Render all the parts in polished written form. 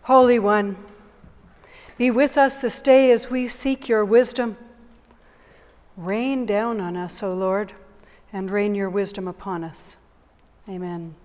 Holy One, be with us this day as we seek your wisdom. Rain down on us, O Lord, and rain your wisdom upon us. Amen.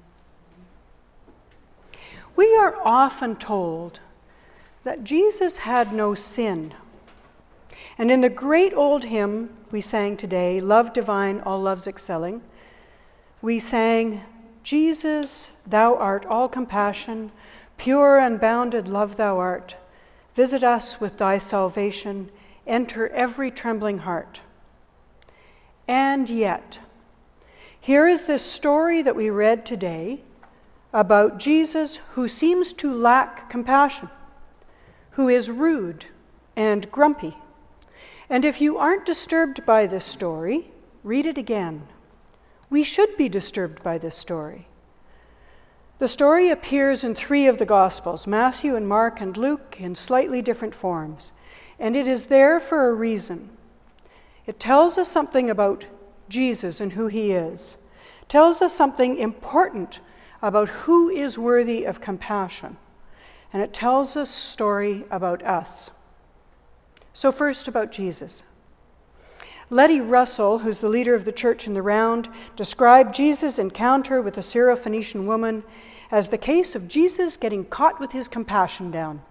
We are often told that Jesus had no sin. And in the great old hymn we sang today, Love Divine, All Loves Excelling, we sang, Jesus, thou art all compassion, pure unbounded love thou art. Visit us with thy salvation, enter every trembling heart. And yet, here is this story that we read today about Jesus who seems to lack compassion, who is rude and grumpy. And if you aren't disturbed by this story, read it again. We should be disturbed by this story. The story appears in 3 of the Gospels, Matthew and Mark and Luke, in slightly different forms. And it is there for a reason. It tells us something about Jesus and who he is. It tells us something important about who is worthy of compassion. And it tells us a story about us. So first about Jesus. Letty Russell, who's the leader of the church in the Round, described Jesus' encounter with the Syrophoenician woman as the case of Jesus getting caught with his compassion down.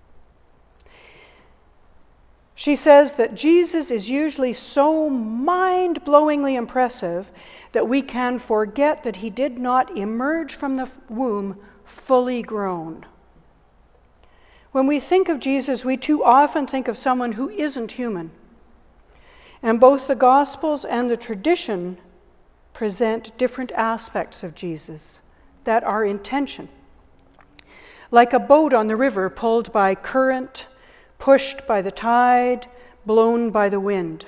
She says that Jesus is usually so mind-blowingly impressive that we can forget that he did not emerge from the womb fully grown. When we think of Jesus, we too often think of someone who isn't human. And both the Gospels and the tradition present different aspects of Jesus that are in tension. Like a boat on the river pulled by current, pushed by the tide, blown by the wind.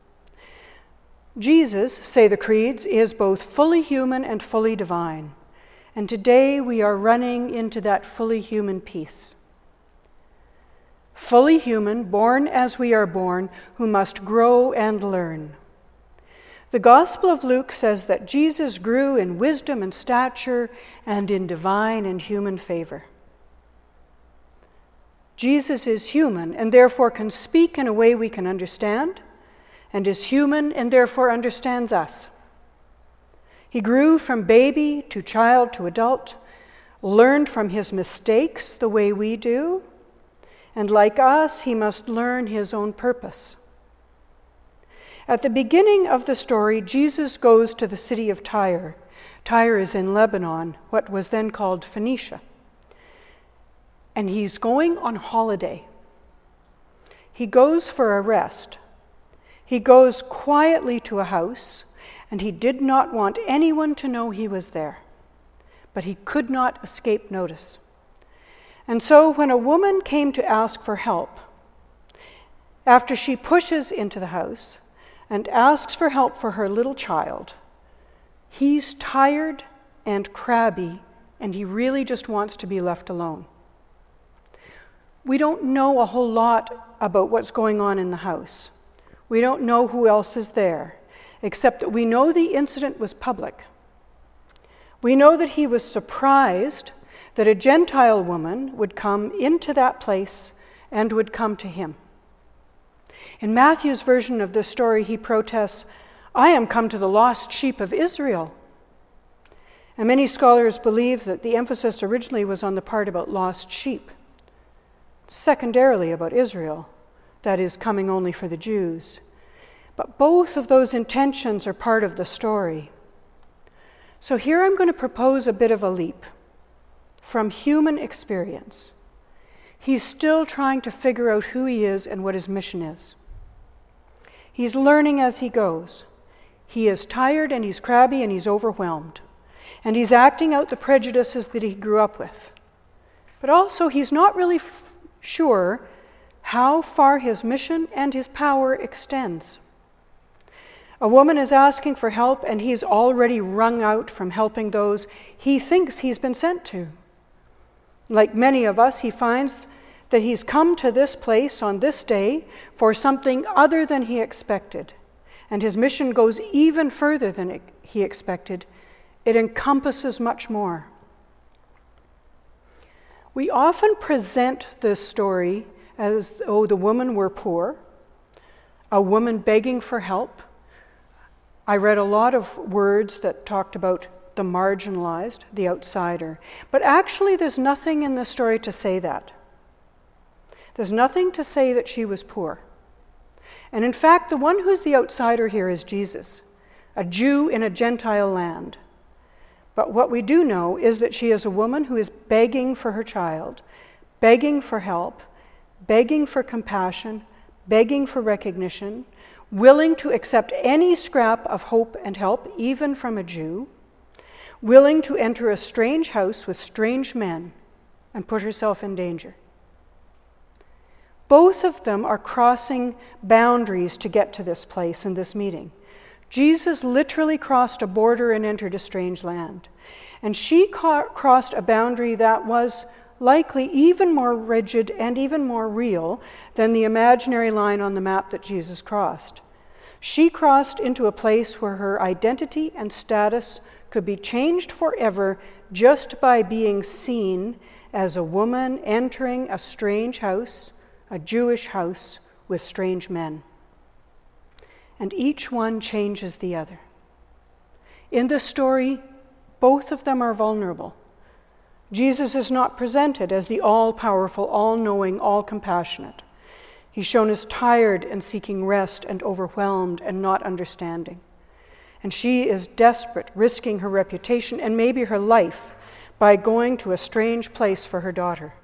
Jesus, say the creeds, is both fully human and fully divine. And today we are running into that fully human piece. Fully human, born as we are born, who must grow and learn. The Gospel of Luke says that Jesus grew in wisdom and stature and in divine and human favor. Jesus is human and therefore can speak in a way we can understand, and is human and therefore understands us. He grew from baby to child to adult, learned from his mistakes the way we do, and like us, he must learn his own purpose. At the beginning of the story, Jesus goes to the city of Tyre. Tyre is in Lebanon, what was then called Phoenicia. And he's going on holiday. He goes for a rest. He goes quietly to a house, and he did not want anyone to know he was there. But he could not escape notice. And so when a woman came to ask for help, after she pushes into the house and asks for help for her little child, he's tired and crabby, and he really just wants to be left alone. We don't know a whole lot about what's going on in the house. We don't know who else is there, except that we know the incident was public. We know that he was surprised that a Gentile woman would come into that place and would come to him. In Matthew's version of this story, he protests, I am come to the lost sheep of Israel. And many scholars believe that the emphasis originally was on the part about lost sheep, secondarily about Israel, that is, coming only for the Jews. But both of those intentions are part of the story. So here I'm going to propose a bit of a leap. From human experience, he's still trying to figure out who he is and what his mission is. He's learning as he goes. He is tired and he's crabby and he's overwhelmed. And he's acting out the prejudices that he grew up with. But also he's not really sure how far his mission and his power extends. A woman is asking for help and he's already wrung out from helping those he thinks he's been sent to. Like many of us, he finds that he's come to this place on this day for something other than he expected. And his mission goes even further than he expected. It encompasses much more. We often present this story as though the women were poor, a woman begging for help. I read a lot of words that talked about the marginalized, the outsider. But actually, there's nothing in the story to say that. There's nothing to say that she was poor. And in fact, the one who's the outsider here is Jesus, a Jew in a Gentile land. But what we do know is that she is a woman who is begging for her child, begging for help, begging for compassion, begging for recognition, willing to accept any scrap of hope and help, even from a Jew, willing to enter a strange house with strange men and put herself in danger. Both of them are crossing boundaries to get to this place in this meeting. Jesus literally crossed a border and entered a strange land. And she crossed a boundary that was likely even more rigid and even more real than the imaginary line on the map that Jesus crossed. She crossed into a place where her identity and status could be changed forever just by being seen as a woman entering a strange house, a Jewish house with strange men. And each one changes the other. In the story, both of them are vulnerable. Jesus is not presented as the all-powerful, all-knowing, all-compassionate. He's shown as tired and seeking rest and overwhelmed and not understanding. And she is desperate, risking her reputation and maybe her life by going to a strange place for her daughter.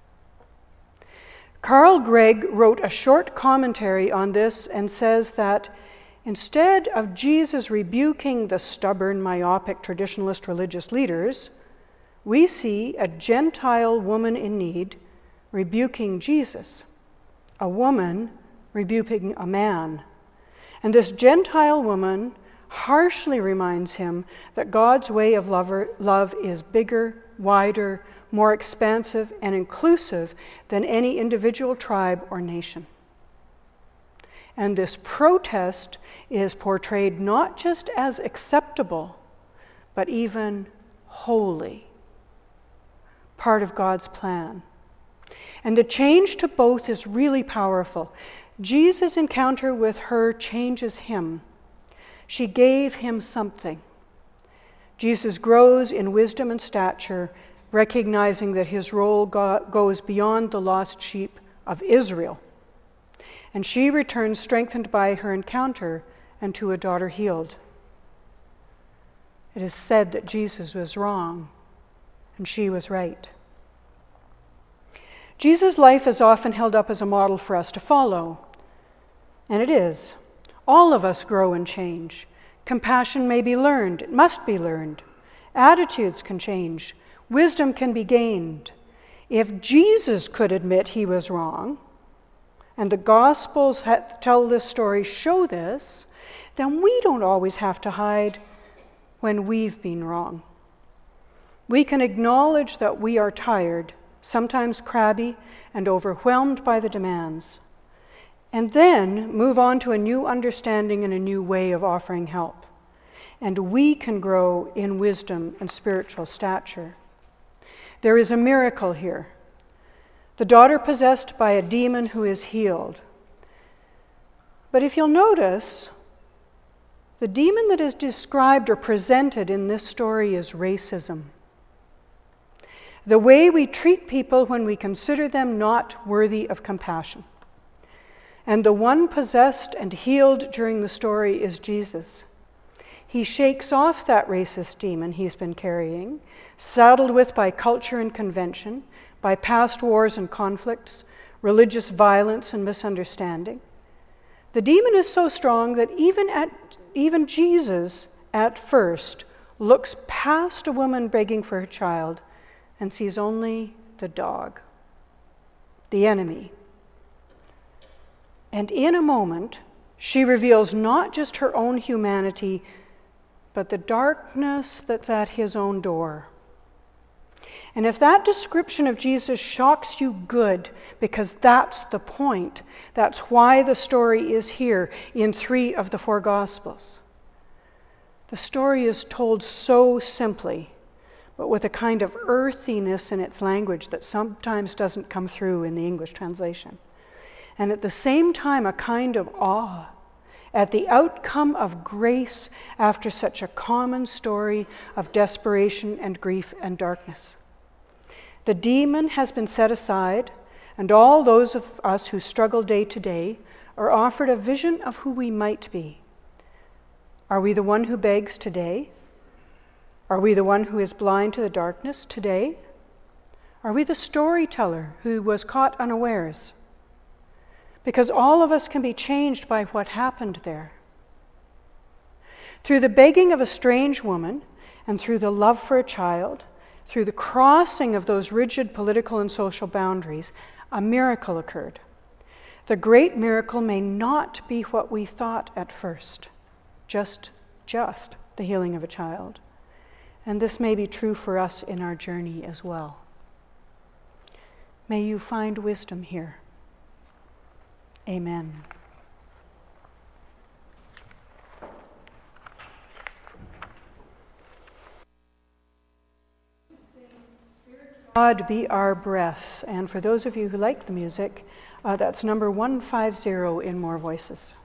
Carl Gregg wrote a short commentary on this and says that instead of Jesus rebuking the stubborn, myopic, traditionalist religious leaders, we see a Gentile woman in need rebuking Jesus, a woman rebuking a man. And this Gentile woman harshly reminds him that God's way of love is bigger, wider, more expansive and inclusive than any individual tribe or nation. And this protest is portrayed not just as acceptable, but even holy, part of God's plan. And the change to both is really powerful. Jesus' encounter with her changes him. She gave him something. Jesus grows in wisdom and stature, recognizing that his role goes beyond the lost sheep of Israel. And she returns strengthened by her encounter and to a daughter healed. It is said that Jesus was wrong and she was right. Jesus' life is often held up as a model for us to follow. And it is. All of us grow and change. Compassion may be learned. It must be learned. Attitudes can change. Wisdom can be gained. If Jesus could admit he was wrong, and the Gospels tell this story, show this, then we don't always have to hide when we've been wrong. We can acknowledge that we are tired, sometimes crabby, and overwhelmed by the demands, and then move on to a new understanding and a new way of offering help. And we can grow in wisdom and spiritual stature. There is a miracle here. The daughter possessed by a demon who is healed. But if you'll notice, the demon that is described or presented in this story is racism. The way we treat people when we consider them not worthy of compassion. And the one possessed and healed during the story is Jesus. He shakes off that racist demon he's been carrying, saddled with by culture and convention, by past wars and conflicts, religious violence and misunderstanding. The demon is so strong that even Jesus, at first, looks past a woman begging for her child and sees only the dog, the enemy. And in a moment, she reveals not just her own humanity, but the darkness that's at his own door. And if that description of Jesus shocks you, good, because that's the point. That's why the story is here in 3 of the 4 Gospels. The story is told so simply, but with a kind of earthiness in its language that sometimes doesn't come through in the English translation. And at the same time, a kind of awe at the outcome of grace after such a common story of desperation and grief and darkness. The demon has been set aside, and all those of us who struggle day to day are offered a vision of who we might be. Are we the one who begs today? Are we the one who is blind to the darkness today? Are we the storyteller who was caught unawares? Because all of us can be changed by what happened there. Through the begging of a strange woman, and through the love for a child, through the crossing of those rigid political and social boundaries, a miracle occurred. The great miracle may not be what we thought at first, just the healing of a child. And this may be true for us in our journey as well. May you find wisdom here. Amen. God be our breath. And for those of you who like the music, that's number 150 in More Voices.